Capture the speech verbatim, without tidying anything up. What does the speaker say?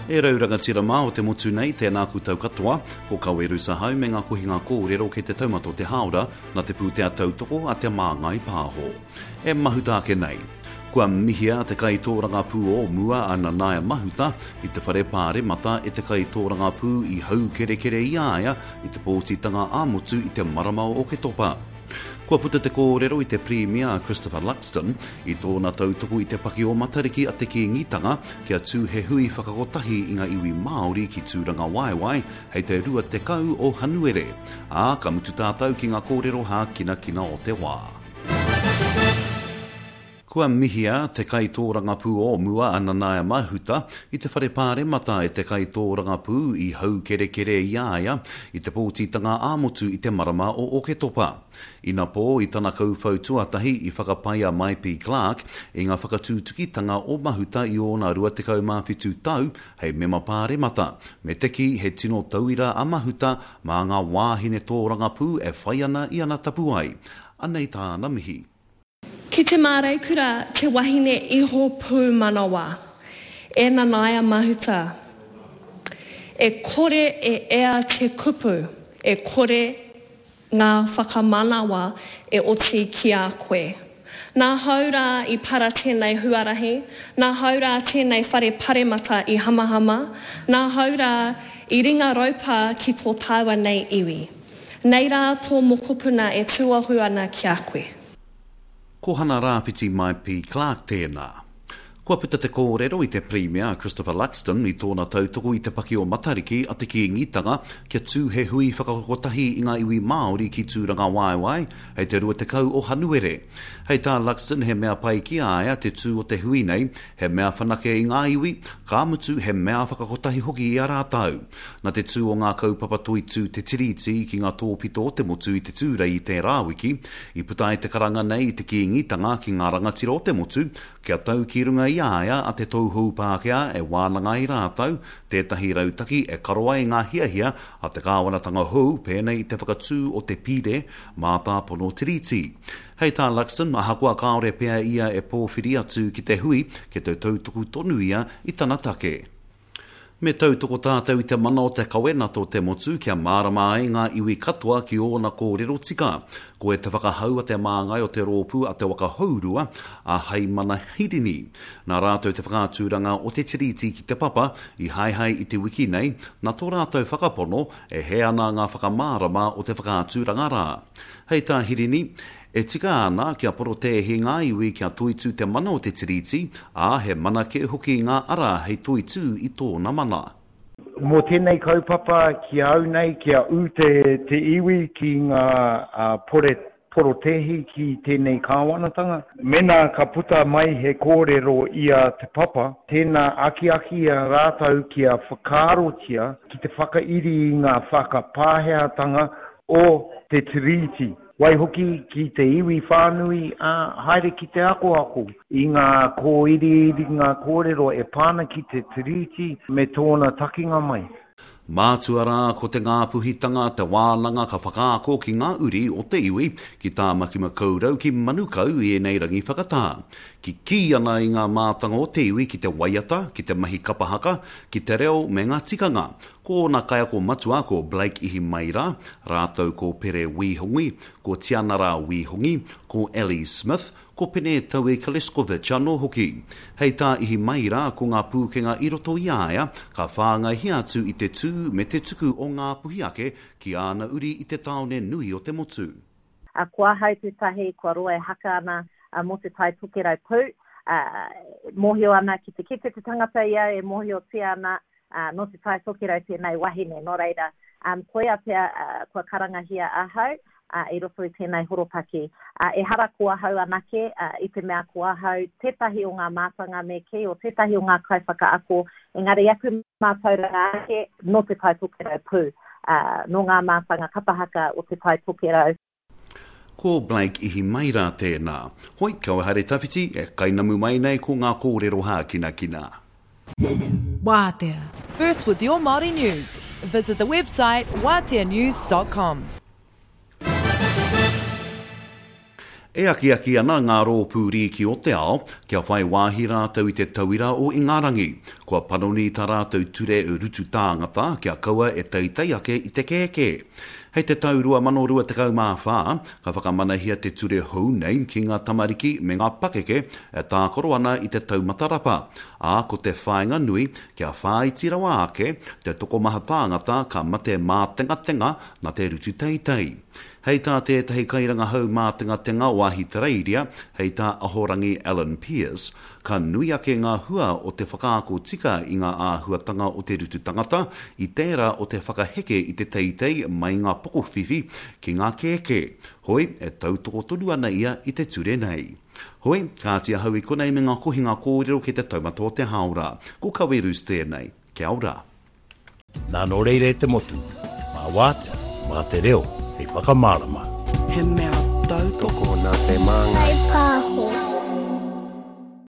E rauranga tira mā o te motu nei tēnā kutau katoa, ko kaweru sa hau me ngā kuhinga kōrero ke te taumato te haura na te pūtea tautoko a te māngai pāho. E mahuta ake nei. Kua mihia te kaitōranga pū o mua ana naia mahuta i te whare pāre mata e te kaitōranga pū i hau kere kere i aia i te pōtitanga āmotu i te maramau o ke topa. Kua puta te kōrero i te Premier Christopher Luxton i tōna tautoko i te paki o matariki a te ki ngitanga kia tū he hui whakakotahi i ngā iwi Māori ki tūranga waiwai hei te rua te kau o Hanuere. Ā, ka mutu tātou ki ngā kōrero hā kina kina o te wā. Kua mihia te kaitōranga pū o mua ana naia mahuta i te whare pāre mata e te kaitōranga pū i hau kere kere i aia i te pōtitanga āmotu i te marama o o ke topa. Ina pō i tana kauwhau tuatahi i whakapaia Mai P. Clark e ngā whakatūtukitanga o mahuta i ona rua te kaumāwhitu tau hei mema pāre mata. Me teki he tino tauira a mahuta mā ngā wāhine tōranga pū e whai ana i ana tapuai. Anei tāna mihi. Ki te māreikura te wahine iho pū manawa, e nanaia mahuta. E kore e ea te kupu, e kore ngā whakamanawa e oti ki a koe. Nā haura i para tēnei huarahi, nā haura tēnei whare paremata i hamahama, nā haura i ringa raupa ki tō tāua nei iwi. Nei rā tō mokopuna e tuahu ana ki a koe. Ko hana rāwhiti Mai P. Clark tēnā. Kua puta te kōrero i te Premier Christopher Luxton i tōna tautoko i te paki o matariki a te ki ngitanga kia tū he hui whakakotahi i ngā iwi Māori ki tūranga waiwai hei te rua te kau o Hanuere. Hei tā Luxton he mea pai ki aia te tū o te hui nei, he mea whanake i ngā iwi, ka mutu he mea whakakotahi hoki i a rātau. Na te tū o ngā kaupapa toi tū te tiriti ki ngā tōpito o te motu i te tūrei i te rāwiki, i putai te karanga nei i te ki ngitanga ki ngā rangatira o te motu, kia tau ki runga i aia a te tauhou Pākehā e wānanga i rātau, tētahi rautaki e karoa i ngā hiahia a te kāwanatanga hou pēnei te whakatū o te pire mā tāpono tiriti. Hei tā Luxton, a hakua kaore pēa ia e pōwhiri atu ki te hui ke te tautuku tonu ia i tana take. Me tautoko tātou i te mana o te kawena tō te motu kia mārama ai ngā iwi katoa ki ōna kōrero tika. Ko e te whakahau a te māngai o te rōpū a te wakahaurua a hei mana hirini. Nā rātou te whakātūranga o te tiriti ki te papa i haihai i te wiki nei, nā tō rātou whakapono e he ana ngā whakamārama o te whakātūranga rā. Hei tā hirini, e tika ana kia poro te he ngā iwi kia toitu te mana o te tiriti, a he mana ke hoki ngā ara hei toitu i tōna mana. Mō tēnei kaupapa ki au nei kia u te, te iwi ki ngā uh, pore, porotehi ki tēnei kāwanatanga. Mena ka puta mai he kōrero ia te papa, tēnā aki aki a rātau kia whakārotia ki te whakairi i ngā whakapāheatanga o te tiriti. Wai hoki ki te iwi whānui a haere ki te ako ako. I ngā kōiri i ngā kōrero e pāna ki te tiriti me tōna takinga mai. Mātua rā ko te ngāpuhitanga te wānanga ka whakaako ki ngā uri o te iwi ki tā makima kaurau ki manukau i enei rangi whakatā. Ki ki ana i ngā mātanga o te iwi ki te waiata, ki te mahi kapahaka, ki te reo me ngā tikanga. Ko nā kaya ko matua ko Blake Ihimaira, rātau ko Pere Wihongi, ko Tianara Wihongi, ko Ellie Smith, ko Pene Taue Kaleskovic anō hoki. Hei tā Ihimaira ko ngā pūkenga i roto i aia, ka whāngai hiatu i te tū me te tuku o ngā puhiake ki ana uri i te taone nui o te motu. A kua hau te tahi, kua roa e haka ana a mo te tai pukerau pū, uh, mohio ana ki te kete te tangata ia e mohio te ana Uh, no te tai tokerau tēnei wahine, no reira. Um, koia pia uh, kua karangahia ahau, uh, i roto i tēnei horopaki. Uh, e hara kua hau anake, uh, i te mea kua hau, tētahi o ngā mātanga me ke, o tētahi o ngā kaiwhaka ako, engari aku mātauranga ake, no te tai tokerau pū, uh, no ngā mātanga kapahaka o te tai tokerau. Ko Blake Ihimaira tēnā. Hoi, kaua hare tawhiti, e kainamu mai nei ko ngā kōrero hā kina kina. Wātea. First with your Māori news. Visit the website wātea news dot com. E aki aki ana ngā rōpūri ki o te ao, Kia whai wāhi rātou i te tauira o Ingarangi. Kua panoni tā rātou ture o rutu tāngata kia kaua e teitei ake i te kēkē. Hei te taurua mano rua te kau mā whā, ka whakamanahia te ture hou nei ki ngā tamariki me ngā pakeke e tākoro ana i te taumatarapa. A ko te whainga nui kia whaiti rawa ake, te toko maha tāngata ka mate mā tenga tenga na te rutu teitei. Hei tā tētahi kairanga hau mā tenga tenga o ahi tereiria, hei tā ahorangi Alan Pierce, ka nui ake ngā hua o te whakaako tika i ngā āhuatanga o te rutu tangata, i tērā o te whakaheke i te teitei mai ngā poko whiwhi ki ngā kēkē. Hoi, e tautoko tonu ana ia i te ture nei. Hoi, kātia hau i konei me ngā kohinga kōrero ki te taumata o te haura. Ko kawerus tēnei. Kia ora. Nā no reire te motu, mā wātea, mā te reo, hei whakamārama. He mea tautoko nā te manga.